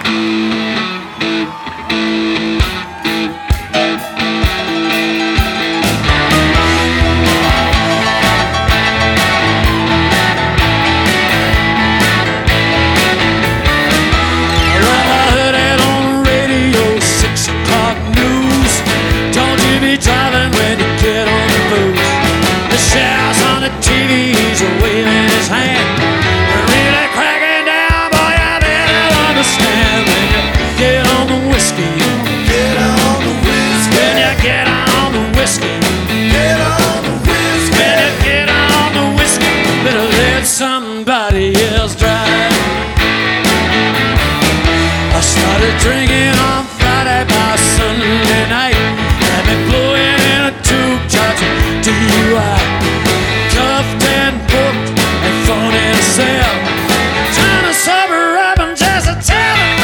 Driving when you get on the booze. The sheriff's on the TV, he's waving his hand. We're really cracking down, boy, I better understand. When you get on the whiskey, Get on the whiskey. when you get on the whiskey, Get on the whiskey. when you get on the whiskey, better let somebody else drive. I started drinking